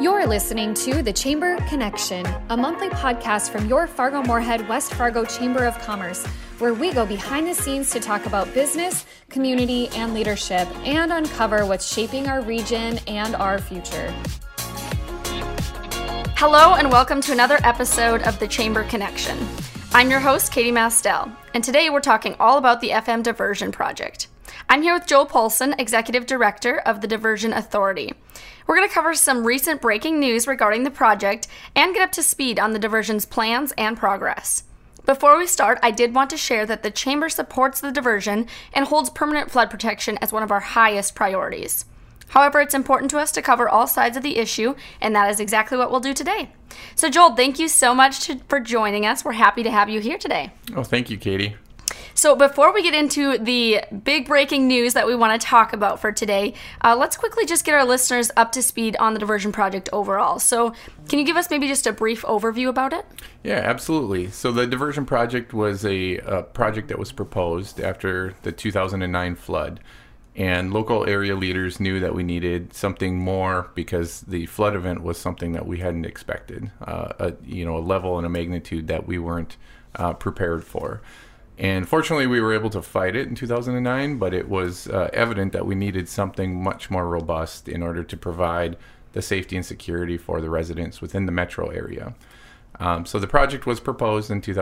You're listening to The Chamber Connection, a monthly podcast from your Fargo-Moorhead West Fargo Chamber of Commerce, where we go behind the scenes to talk about business, community, and leadership, and uncover what's shaping our region and our future. Hello, and welcome to another episode of The Chamber Connection. I'm your host, Katie Mastel, and today we're talking all about the FM Diversion Project. I'm here with Joel Polson, Executive Director of the Diversion Authority. We're going to cover some recent breaking news regarding the project and get up to speed on the diversion's plans and progress. Before we start, I did want to share that the Chamber supports the diversion and holds permanent flood protection as one of our highest priorities. However, it's important to us to cover all sides of the issue, and that is exactly what we'll do today. So Joel, thank you so much for joining us. We're happy to have you here today. Oh, thank you, Katie. So before we get into the big breaking news that we want to talk about for today, let's quickly just get our listeners up to speed on the diversion project overall. So can you give us maybe just a brief overview about it? Yeah, absolutely. So the diversion project was a project that was proposed after the 2009 flood. And local area leaders knew that we needed something more because the flood event was something that we hadn't expected, a level and a magnitude that we weren't prepared for. And fortunately, we were able to fight it in 2009, but it was evident that we needed something much more robust in order to provide the safety and security for the residents within the metro area. So the project was proposed in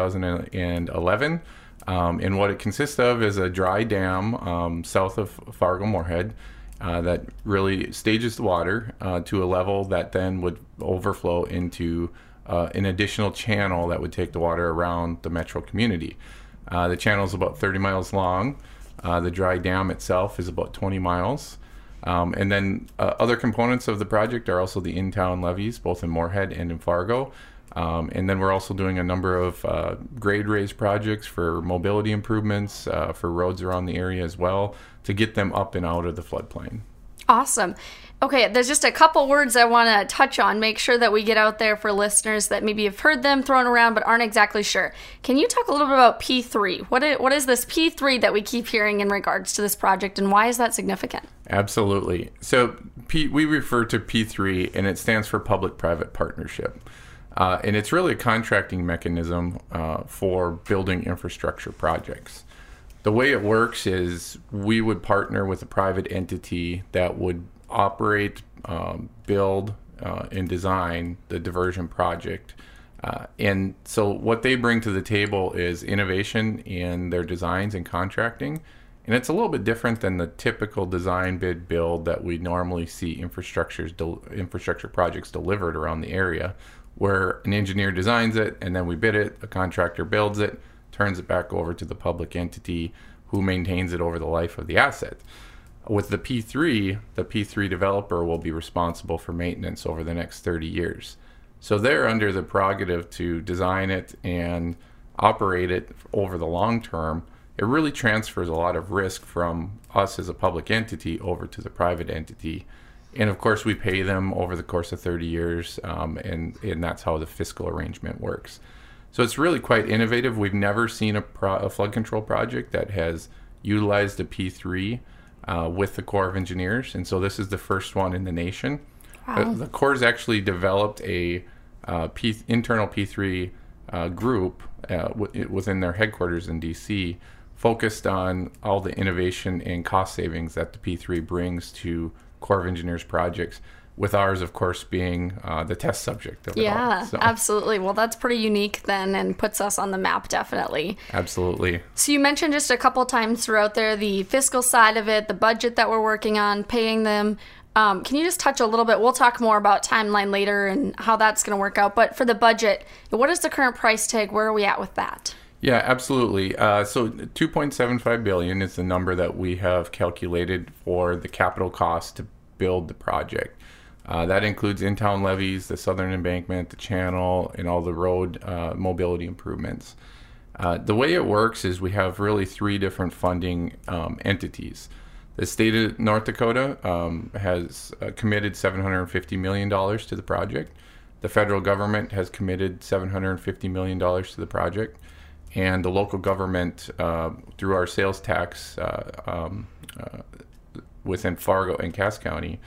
2011, and what it consists of is a dry dam south of Fargo-Moorhead that really stages the water to a level that then would overflow into an additional channel that would take the water around the metro community. The channel is about 30 miles long. The dry dam itself is about 20 miles. And then other components of the project are also the in-town levees, both in Moorhead and in Fargo. And then we're also doing a number of grade raise projects for mobility improvements for roads around the area as well to get them up and out of the floodplain. Awesome. Okay, there's just a couple words I want to touch on, make sure that we get out there for listeners that maybe have heard them thrown around but aren't exactly sure. Can you talk a little bit about P3? What is this P3 that we keep hearing in regards to this project, and why is that significant? Absolutely. So we refer to P3, and it stands for Public-Private Partnership. And it's really a contracting mechanism for building infrastructure projects. The way it works is we would partner with a private entity that would operate, build, and design the diversion project. And so what they bring to the table is innovation in their designs and contracting. And it's a little bit different than the typical design, bid, build that we normally see infrastructure projects delivered around the area, where an engineer designs it and then we bid it, a contractor builds it, turns it back over to the public entity who maintains it over the life of the asset. With the P3 developer will be responsible for maintenance over the next 30 years. So they're under the prerogative to design it and operate it over the long term. It really transfers a lot of risk from us as a public entity over to the private entity. And of course, we pay them over the course of 30 years, and that's how the fiscal arrangement works. So it's really quite innovative. We've never seen a flood control project that has utilized a P3 with the Corps of Engineers, and so this is the first one in the nation. Wow. The Corps has actually developed a internal P3 group within their headquarters in D.C., focused on all the innovation and cost savings that the P3 brings to Corps of Engineers projects, with ours, of course, being the test subject of it all. Yeah, So, absolutely. Well, that's pretty unique then and puts us on the map, definitely. absolutely. So you mentioned just a couple times throughout there the fiscal side of it, the budget that we're working on, paying them. Can you just touch a little bit? We'll talk more about timeline later and how that's going to work out. But for the budget, what is the current price tag? Where are we at with that? Yeah, absolutely. So $2.75 billion is the number that we have calculated for the capital cost to build the project. That includes in-town levees, the southern embankment, the channel, and all the road mobility improvements. The way it works is we have really three different funding entities. The state of North Dakota has committed $750 million to the project. The federal government has committed $750 million to the project. And the local government, through our sales tax within Fargo and Cass County,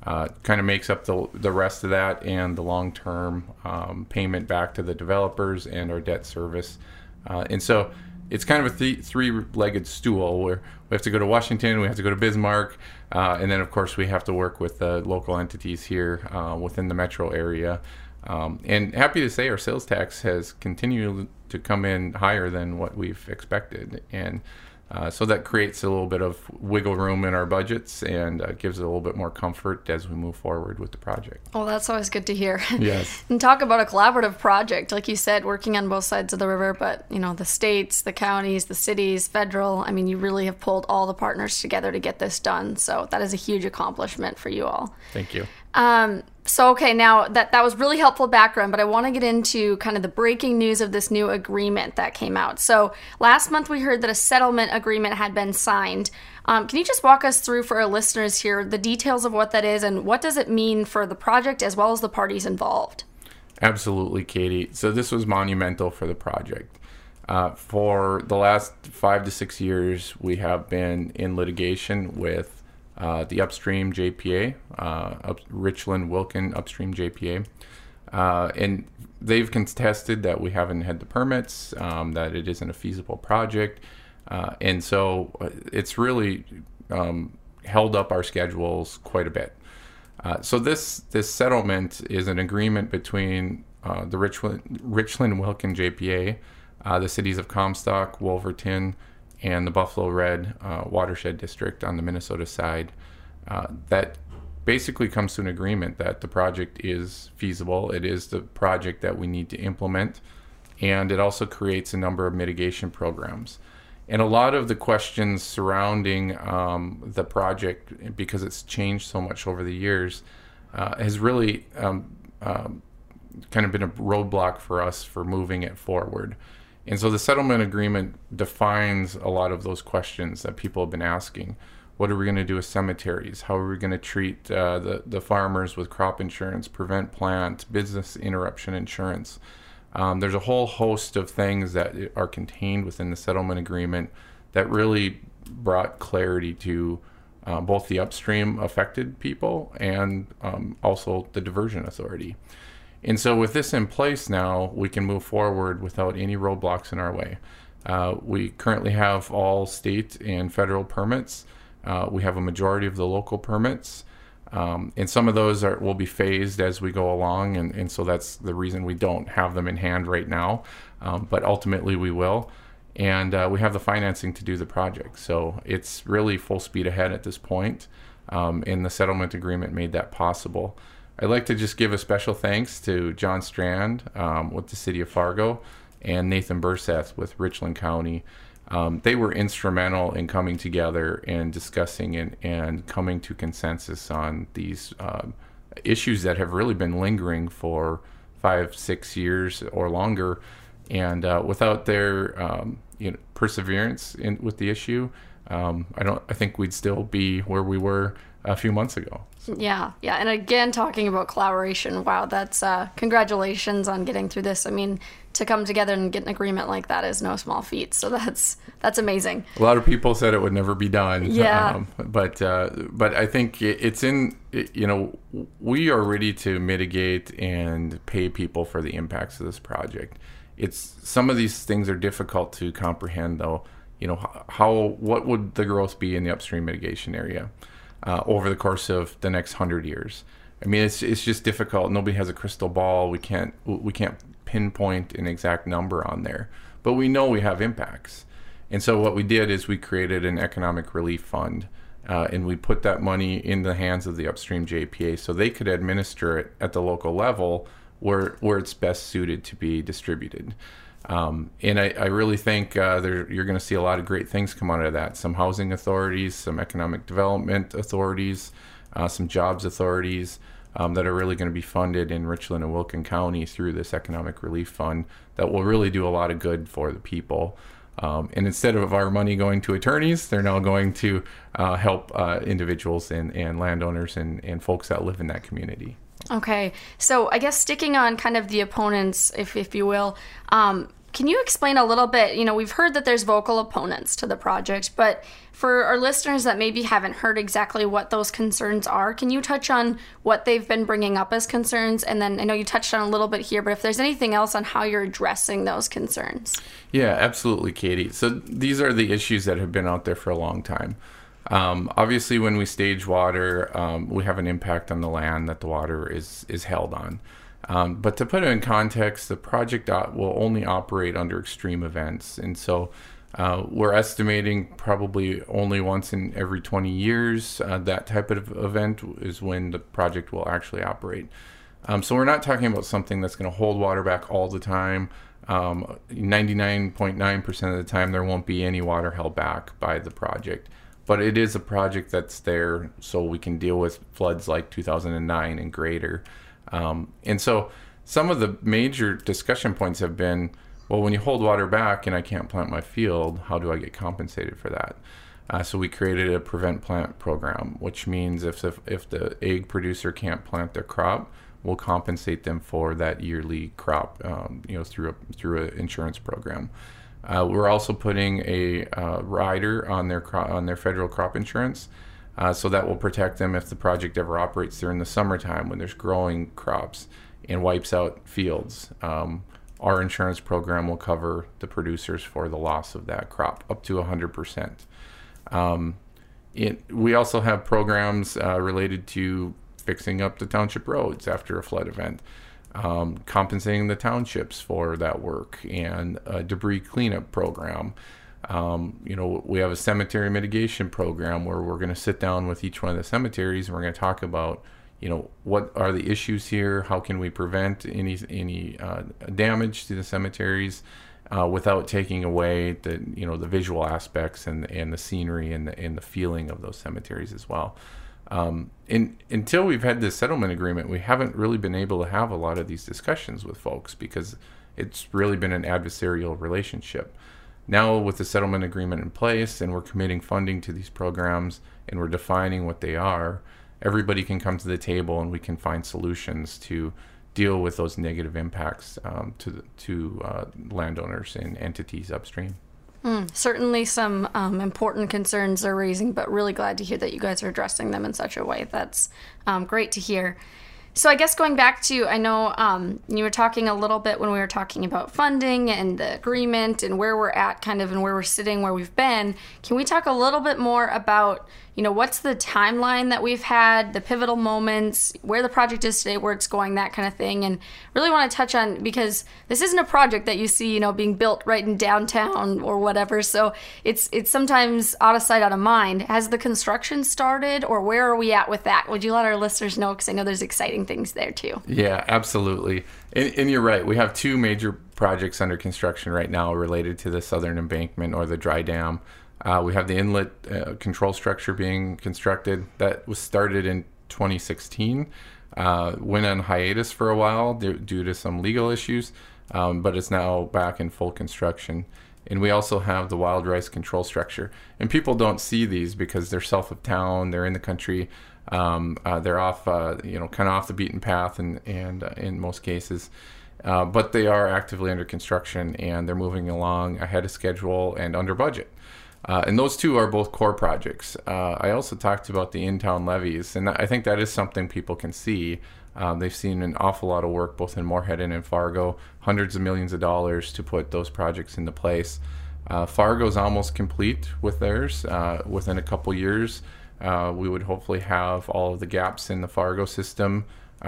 kind of makes up the rest of that, and the long-term payment back to the developers and our debt service. And so it's kind of a three-legged stool where we have to go to Washington, we have to go to Bismarck, and then, of course, we have to work with the local entities here within the metro area. And happy to say our sales tax has continued to come in higher than what we've expected. And so that creates a little bit of wiggle room in our budgets and gives it a little bit more comfort as we move forward with the project. Well, that's always good to hear. Yes. And talk about a collaborative project, like you said, working on both sides of the river, but, the states, the counties, the cities, federal, I mean, you really have pulled all the partners together to get this done. So that is a huge accomplishment for you all. Thank you. So, okay, now that was really helpful background, but I want to get into kind of the breaking news of this new agreement that came out. So last month we heard that a settlement agreement had been signed. Can you just walk us through for our listeners here the details of what that is and what does it mean for the project as well as the parties involved? Absolutely, Katie. So this was monumental for the project. For the last 5 to 6 years, we have been in litigation with the upstream JPA, Richland Wilkin upstream JPA, and they've contested that we haven't had the permits, that it isn't a feasible project, and so it's really held up our schedules quite a bit. So this settlement is an agreement between the Richland Wilkin JPA, the cities of Comstock, Wolverton, and the Buffalo Red watershed district on the Minnesota side, that basically comes to an agreement that the project is feasible. It is the project that we need to implement, and it also creates a number of mitigation programs. And a lot of the questions surrounding the project, because it's changed so much over the years, has really kind of been a roadblock for us for moving it forward. And so the settlement agreement defines a lot of those questions that people have been asking. What are we going to do with cemeteries? How are we going to treat the farmers with crop insurance, prevent plant, business interruption insurance? There's a whole host of things that are contained within the settlement agreement that really brought clarity to both the upstream affected people and also the diversion authority. And so with this in place now, we can move forward without any roadblocks in our way. We currently have all state and federal permits. We have a majority of the local permits. And some of those will be phased as we go along. And so that's the reason we don't have them in hand right now. But ultimately we will. And we have the financing to do the project. So it's really full speed ahead at this point. And the settlement agreement made that possible. I'd like to just give a special thanks to John Strand with the City of Fargo and Nathan Burseth with Richland County. They were instrumental in coming together and discussing and coming to consensus on these issues that have really been lingering for 5-6 years or longer. And without their perseverance with the issue, I think we'd still be where we were a few months ago. Yeah. And again, talking about collaboration, wow, that's congratulations on getting through this. I mean, to come together and get an agreement like that is no small feat. So that's amazing. A lot of people said it would never be done. Yeah. But I think we are ready to mitigate and pay people for the impacts of this project. Some of these things are difficult to comprehend, though. What would the growth be in the upstream mitigation area over the course of the next 100 years? I mean, it's just difficult. Nobody has a crystal ball. We can't pinpoint an exact number on there, but we know we have impacts. And so what we did is we created an economic relief fund, and we put that money in the hands of the upstream JPA so they could administer it at the local level where it's best suited to be distributed. And I really think you're going to see a lot of great things come out of that. Some housing authorities, some economic development authorities, some jobs authorities that are really going to be funded in Richland and Wilkin County through this economic relief fund that will really do a lot of good for the people. And instead of our money going to attorneys, they're now going to help individuals and landowners and folks that live in that community. Okay, so I guess sticking on kind of the opponents, if you will, Can you explain a little bit, we've heard that there's vocal opponents to the project, but for our listeners that maybe haven't heard exactly what those concerns are, can you touch on what they've been bringing up as concerns? And then I know you touched on a little bit here, but if there's anything else on how you're addressing those concerns. Yeah, absolutely, Katie. So these are the issues that have been out there for a long time. Obviously, when we stage water, we have an impact on the land that the water is held on. But to put it in context, the project will only operate under extreme events. And so we're estimating probably only once in every 20 years, that type of event is when the project will actually operate. So we're not talking about something that's going to hold water back all the time. 99.9% of the time, there won't be any water held back by the project. But it is a project that's there so we can deal with floods like 2009 and greater. And so some of the major discussion points have been, well, when you hold water back and I can't plant my field, how do I get compensated for that? So we created a prevent plant program, which means if the egg producer can't plant their crop, we'll compensate them for that yearly crop, through an insurance program. We're also putting a rider on their federal crop insurance. So that will protect them if the project ever operates during the summertime when there's growing crops and wipes out fields. Our insurance program will cover the producers for the loss of that crop up to 100%. We also have programs related to fixing up the township roads after a flood event, compensating the townships for that work, and a debris cleanup program. We have a cemetery mitigation program where we're going to sit down with each one of the cemeteries and we're going to talk about, what are the issues here? How can we prevent any damage to the cemeteries without taking away the visual aspects and the scenery and the feeling of those cemeteries as well. Until we've had this settlement agreement, we haven't really been able to have a lot of these discussions with folks because it's really been an adversarial relationship. Now with the settlement agreement in place and we're committing funding to these programs and we're defining what they are, everybody can come to the table and we can find solutions to deal with those negative impacts to landowners and entities upstream. Certainly some important concerns they're raising, but really glad to hear that you guys are addressing them in such a way. That's great to hear. So I guess going back to, I know you were talking a little bit when we were talking about funding and the agreement and where we're at kind of and where we're sitting, where we've been. Can we talk a little bit more about, what's the timeline that we've had, the pivotal moments, where the project is today, where it's going, that kind of thing. And really want to touch on, because this isn't a project that you see, being built right in downtown or whatever. So it's sometimes out of sight, out of mind. Has the construction started, or where are we at with that? Would you let our listeners know? Because I know there's exciting things there too. Yeah, absolutely. And you're right. We have two major projects under construction right now related to the Southern Embankment or the dry dam. We have the inlet control structure being constructed. That was started in 2016. Went on hiatus for a while due to some legal issues, but it's now back in full construction. And we also have the wild rice control structure. And people don't see these because they're south of town, they're in the country, they're off, kind of off the beaten path and in most cases. But they are actively under construction and they're moving along ahead of schedule and under budget. And those two are both core projects. I also talked about the in-town levies, and I think that is something people can see. They've seen an awful lot of work both in Moorhead and in Fargo, hundreds of millions of dollars to put those projects into place. Fargo's almost complete with theirs. Within a couple years, we would hopefully have all of the gaps in the Fargo system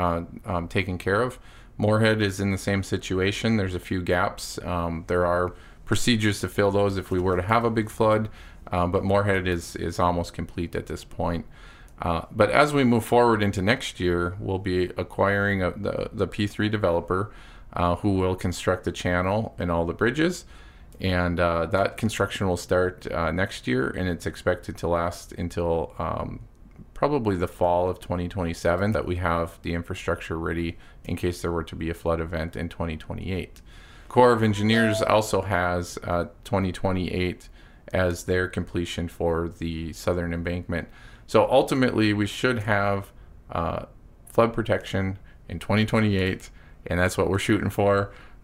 taken care of. Moorhead is in the same situation. There's a few gaps. There are procedures to fill those if we were to have a big flood, but Moorhead is almost complete at this point. But as we move forward into next year, we'll be acquiring the P3 developer who will construct the channel and all the bridges, and that construction will start next year, and it's expected to last until probably the fall of 2027, that we have the infrastructure ready in case there were to be a flood event in 2028. Corps of Engineers also has 2028 as their completion for the Southern Embankment. So ultimately, we should have flood protection in 2028, and that's what we're shooting for.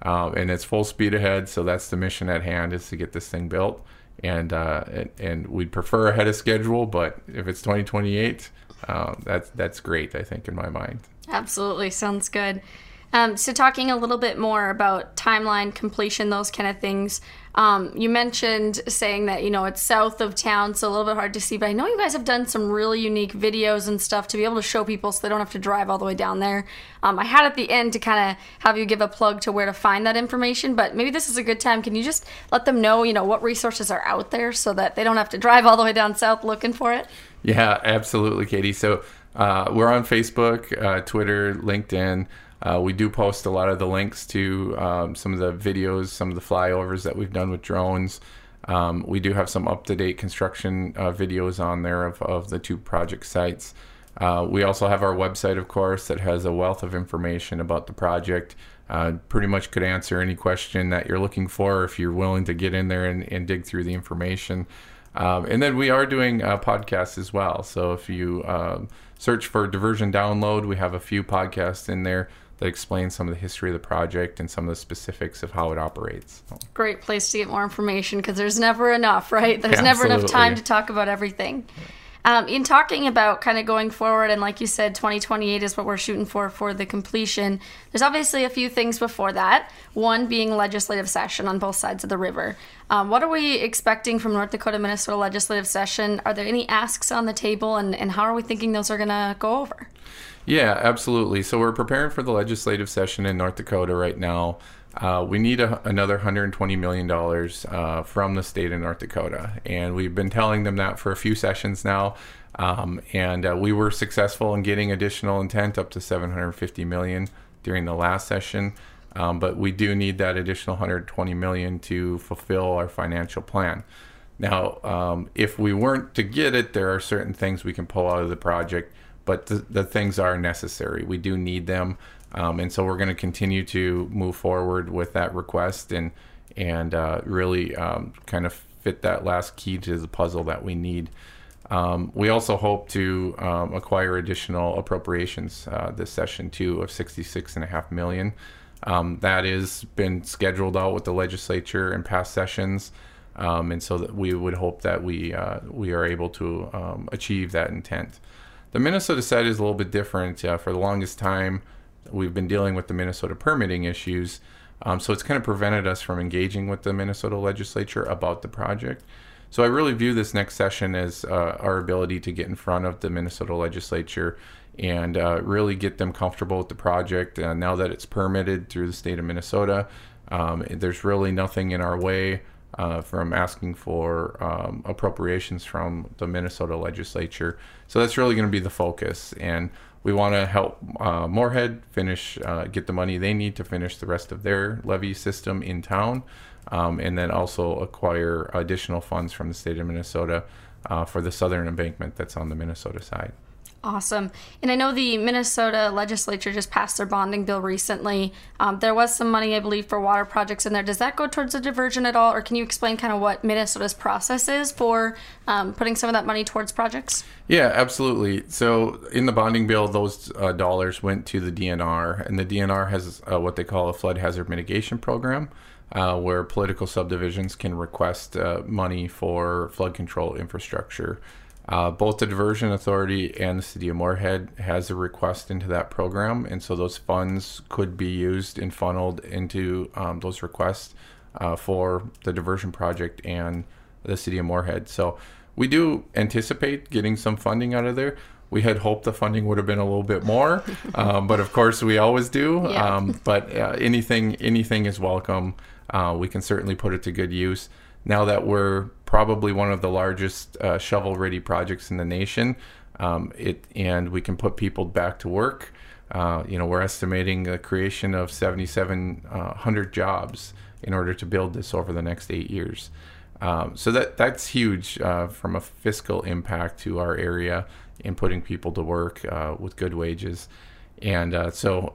and it's full speed ahead. So that's the mission at hand, is to get this thing built. And we'd prefer ahead of schedule, but if it's 2028, that's great, I think, in my mind. Absolutely. Sounds good. So talking a little bit more about timeline, completion, those kind of things. You mentioned saying that, it's south of town, so a little bit hard to see, but I know you guys have done some really unique videos and stuff to be able to show people so they don't have to drive all the way down there. I had at the end to kind of have you give a plug to where to find that information, but maybe this is a good time. Can you just let them know, what resources are out there so that they don't have to drive all the way down south looking for it? Yeah, absolutely, Katie. So we're on Facebook, Twitter, LinkedIn. We do post a lot of the links to some of the videos, some of the flyovers that we've done with drones. We do have some up-to-date construction videos on there of the 2 project sites. We also have our website, of course, that has a wealth of information about the project. Pretty much could answer any question that you're looking for if you're willing to get in there and dig through the information. And then we are doing podcasts as well. So if you search for Diversion Download, we have a few podcasts in there that explain some of the history of the project and some of the specifics of how it operates. Great place to get more information, because there's never enough, right? There's never enough time to talk about everything. In talking about kind of going forward, and like you said, 2028 is what we're shooting for the completion. There's obviously a few things before that, one being legislative session on both sides of the river. What are we expecting from North Dakota, Minnesota legislative session? Are there any asks on the table, and how are we thinking those are going to go over? Yeah, absolutely. So we're preparing for the legislative session in North Dakota right now. We need another $120 million from the state of North Dakota. And we've been telling them that for a few sessions now. And we were successful in getting additional intent up to $750 million during the last session. But we do need that additional $120 million to fulfill our financial plan. Now, if we weren't to get it, there are certain things we can pull out of the project, but the things are necessary. We do need them. And so we're going to continue to move forward with that request and really kind of fit that last key to the puzzle that we need. We also hope to acquire additional appropriations this session too of $66.5 million. That has been scheduled out with the legislature in past sessions, and so that we would hope that we are able to achieve that intent. The Minnesota side is a little bit different. For the longest time, we've been dealing with the Minnesota permitting issues, so it's kind of prevented us from engaging with the Minnesota legislature about the project. So I really view this next session as our ability to get in front of the Minnesota legislature and really get them comfortable with the project. Now that it's permitted through the state of Minnesota, there's really nothing in our way from asking for appropriations from the Minnesota legislature. So that's really going to be the focus. And we want to help Moorhead get the money they need to finish the rest of their levee system in town, and then also acquire additional funds from the state of Minnesota for the southern embankment that's on the Minnesota side. Awesome. And I know the Minnesota legislature just passed their bonding bill recently. There was some money, I believe, for water projects in there. Does that go towards a diversion at all? Or can you explain kind of what Minnesota's process is for putting some of that money towards projects? Yeah, absolutely. So in the bonding bill, those dollars went to the DNR. And the DNR has what they call a flood hazard mitigation program, where political subdivisions can request money for flood control infrastructure. Both the Diversion Authority and the City of Moorhead has a request into that program, and so those funds could be used and funneled into those requests for the diversion project and the City of Moorhead. So we do anticipate getting some funding out of there. We had hoped the funding would have been a little bit more, but of course we always do. Yeah. But anything is welcome. We can certainly put it to good use. Now that we're probably one of the largest shovel-ready projects in the nation, and we can put people back to work. We're estimating the creation of 7,700 jobs in order to build this over the next 8 years. So that's huge from a fiscal impact to our area in putting people to work with good wages. And so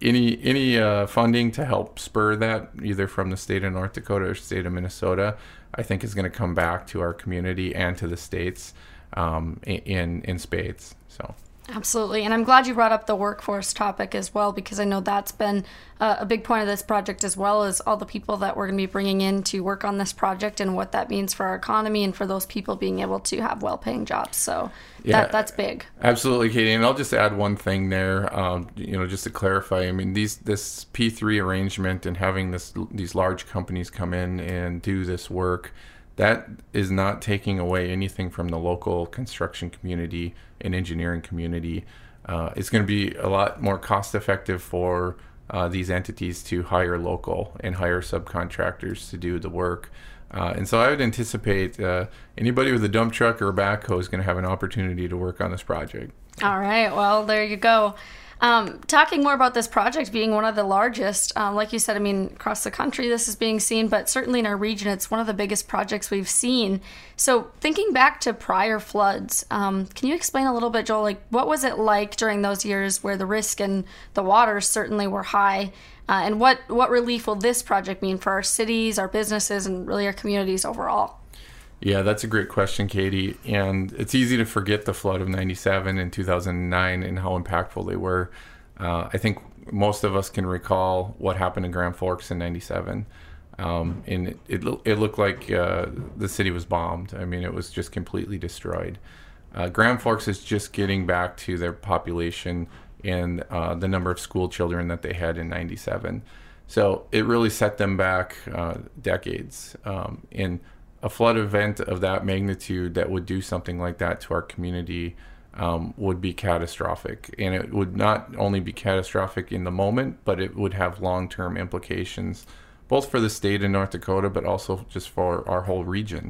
any funding to help spur that, either from the state of North Dakota or state of Minnesota, I think is going to come back to our community and to the states in spades. So Absolutely. And I'm glad you brought up the workforce topic as well, because I know that's been a big point of this project, as well as all the people that we're going to be bringing in to work on this project and what that means for our economy and for those people being able to have well-paying jobs. So that's big. Absolutely, Katie. And I'll just add one thing there, just to clarify. I mean, this P3 arrangement and having these large companies come in and do this work, that is not taking away anything from the local construction community and engineering community. It's going to be a lot more cost effective for these entities to hire local and hire subcontractors to do the work. And so I would anticipate anybody with a dump truck or a backhoe is going to have an opportunity to work on this project. All right. Well, there you go. Talking more about this project being one of the largest, like you said, I mean, across the country this is being seen, but certainly in our region, it's one of the biggest projects we've seen. So thinking back to prior floods, can you explain a little bit, Joel, like what was it like during those years where the risk and the waters certainly were high? And what relief will this project mean for our cities, our businesses, and really our communities overall? Yeah, that's a great question, Katie. And it's easy to forget the flood of 97 and 2009 and how impactful they were. I think most of us can recall what happened in Grand Forks in 97. And it looked like the city was bombed. I mean, it was just completely destroyed. Grand Forks is just getting back to their population and the number of school children that they had in 97. So it really set them back decades. In a flood event of that magnitude that would do something like that to our community would be catastrophic. And it would not only be catastrophic in the moment, but it would have long-term implications, both for the state of North Dakota, but also just for our whole region.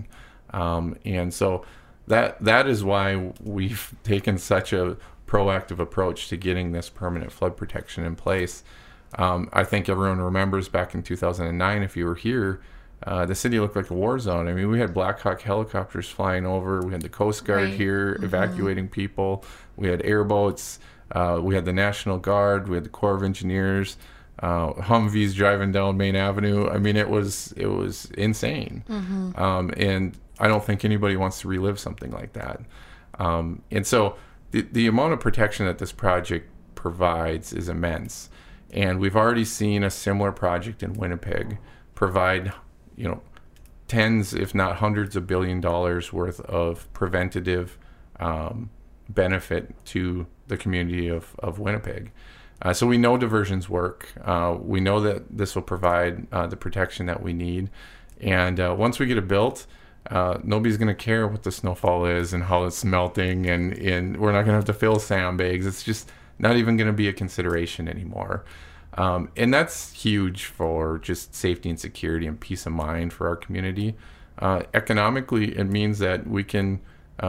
And so that is why we've taken such a proactive approach to getting this permanent flood protection in place. I think everyone remembers back in 2009, if you were here, the city looked like a war zone. I mean, we had Black Hawk helicopters flying over. We had the Coast Guard here evacuating people. We had airboats. We had the National Guard. We had the Corps of Engineers. Humvees driving down Main Avenue. I mean, it was insane. And I don't think anybody wants to relive something like that. And so the amount of protection that this project provides is immense. And we've already seen a similar project in Winnipeg provide tens, if not hundreds of $1 billion worth of preventative benefit to the community of Winnipeg. So we know diversions work. We know that this will provide the protection that we need. And once we get it built, nobody's going to care what the snowfall is and how it's melting. And we're not going to have to fill sandbags. It's just not even going to be a consideration anymore. And that's huge for just safety and security and peace of mind for our community. Economically, it means that we can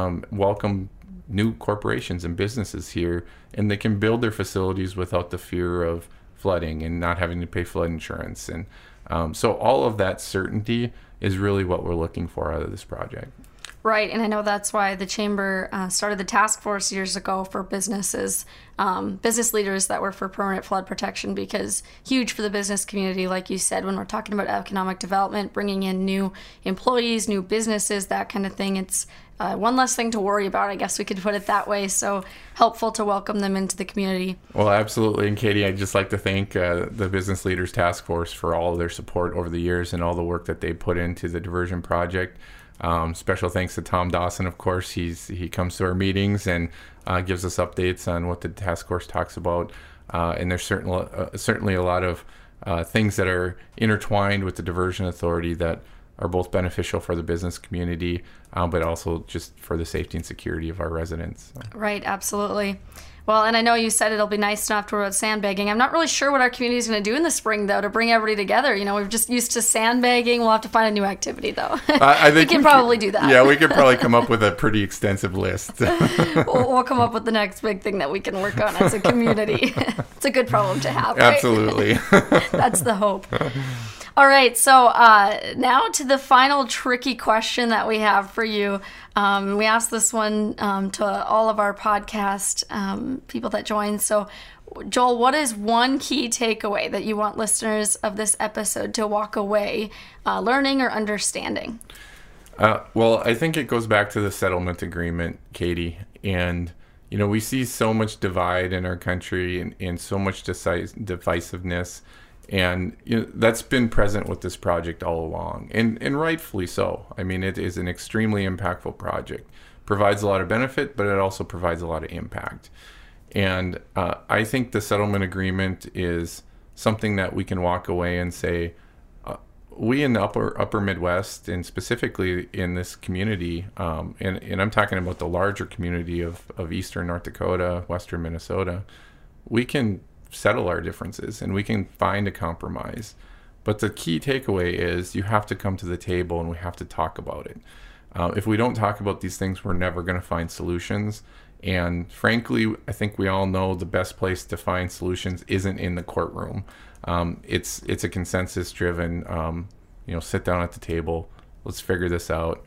welcome new corporations and businesses here, and they can build their facilities without the fear of flooding and not having to pay flood insurance. And so all of that certainty is really what we're looking for out of this project. Right, and I know that's why the Chamber started the task force years ago for businesses, business leaders that were for permanent flood protection, because huge for the business community, like you said, when we're talking about economic development, bringing in new employees, new businesses, that kind of thing. It's one less thing to worry about, I guess we could put it that way. So helpful to welcome them into the community. Well, absolutely. And Katie, I'd just like to thank the Business Leaders Task Force for all of their support over the years and all the work that they put into the diversion project. Special thanks to Tom Dawson, of course. He comes to our meetings and gives us updates on what the task force talks about. And there's certainly a lot of things that are intertwined with the Diversion Authority that are both beneficial for the business community, but also just for the safety and security of our residents. Right, absolutely. Well, and I know you said it'll be nice to not have to worry about sandbagging. I'm not really sure what our community is going to do in the spring, though, to bring everybody together. We're just used to sandbagging. We'll have to find a new activity, though. I think we can probably do that. Yeah, we could probably come up with a pretty extensive list. We'll come up with the next big thing that we can work on as a community. It's a good problem to have, right? Absolutely. That's the hope. All right, so now to the final tricky question that we have for you. We asked this one to all of our podcast people that join. So, Joel, what is one key takeaway that you want listeners of this episode to walk away learning or understanding? Well, I think it goes back to the settlement agreement, Katie. And, we see so much divide in our country and so much divisiveness. And that's been present with this project all along, and rightfully so. I mean, it is an extremely impactful project. Provides a lot of benefit, but it also provides a lot of impact. And I think the settlement agreement is something that we can walk away and say, we in the upper Midwest, and specifically in this community, and I'm talking about the larger community of eastern North Dakota, western Minnesota, we can settle our differences and we can find a compromise. But the key takeaway is you have to come to the table and we have to talk about it. If we don't talk about these things, we're never going to find solutions. And frankly, I think we all know the best place to find solutions isn't in the courtroom. It's a consensus driven, sit down at the table, let's figure this out.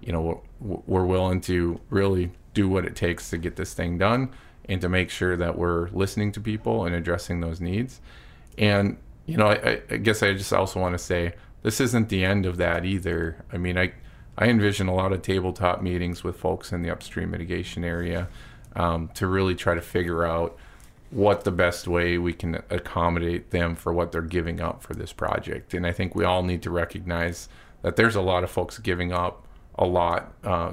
We're willing to really do what it takes to get this thing done, and to make sure that we're listening to people and addressing those needs. And, I guess I just also want to say, this isn't the end of that either. I mean, I envision a lot of tabletop meetings with folks in the upstream mitigation area to really try to figure out what the best way we can accommodate them for what they're giving up for this project. And I think we all need to recognize that there's a lot of folks giving up a lot,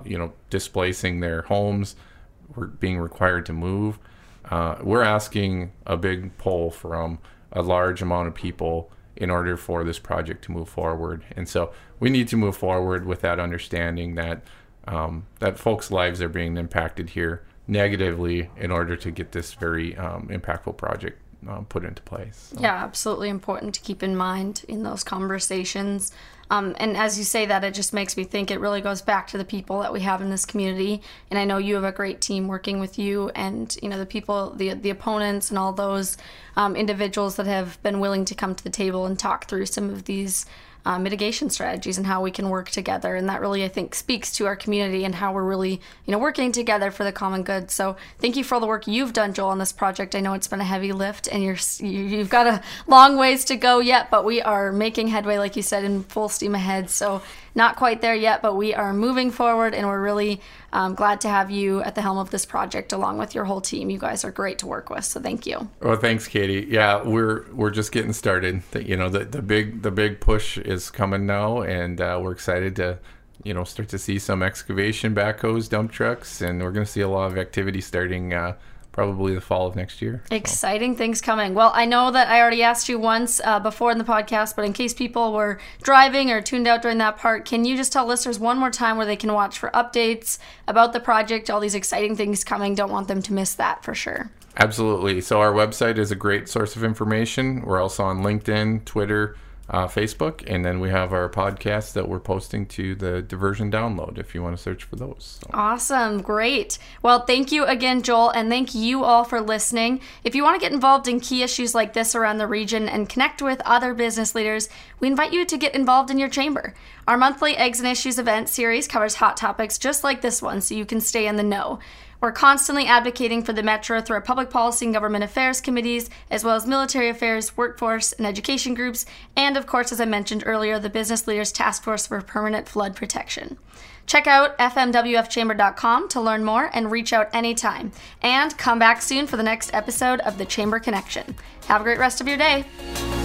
displacing their homes, we're being required to move. We're asking a big pull from a large amount of people in order for this project to move forward. And so we need to move forward with that understanding that that folks' lives are being impacted here negatively in order to get this very impactful project put into place. So. Yeah, absolutely important to keep in mind in those conversations. And as you say that, it just makes me think it really goes back to the people that we have in this community. And I know you have a great team working with you, and the people, the opponents and all those individuals that have been willing to come to the table and talk through some of these mitigation strategies and how we can work together. And that really, I think, speaks to our community and how we're really, working together for the common good. So thank you for all the work you've done, Joel, on this project. I know it's been a heavy lift and you've got a long ways to go yet, but we are making headway, like you said, in full steam ahead. So not quite there yet, but we are moving forward, and we're really glad to have you at the helm of this project along with your whole team. You guys are great to work with, so thank you. Well, thanks, Katie. Yeah, we're just getting started. The big push is coming now, and we're excited to start to see some excavation backhoes, dump trucks, and we're going to see a lot of activity starting probably the fall of next year. Exciting things coming. Well, I know that I already asked you once before in the podcast, but in case people were driving or tuned out during that part, can you just tell listeners one more time where they can watch for updates about the project, all these exciting things coming? Don't want them to miss that for sure. Absolutely. So our website is a great source of information. We're also on LinkedIn, Twitter, Facebook, and then we have our podcasts that we're posting to the Diversion Download if you want to search for those. So. Awesome. Great. Well, thank you again, Joel, and thank you all for listening. If you want to get involved in key issues like this around the region and connect with other business leaders, we invite you to get involved in your chamber. Our monthly Eggs and Issues event series covers hot topics just like this one, so you can stay in the know. We're constantly advocating for the Metro through our public policy and government affairs committees, as well as military affairs, workforce, and education groups, and of course, as I mentioned earlier, the Business Leaders Task Force for Permanent Flood Protection. Check out fmwfchamber.com to learn more and reach out anytime. And come back soon for the next episode of The Chamber Connection. Have a great rest of your day.